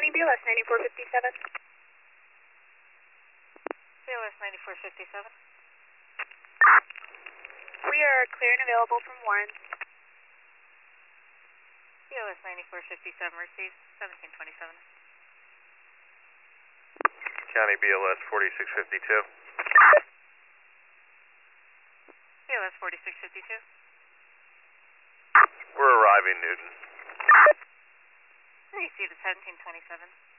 County BLS 9457. BLS 9457. We are clear and available from Warren. BLS 9457 received 1727. County BLS 4652. BLS 4652. We're arriving, Newton. Received at 1727.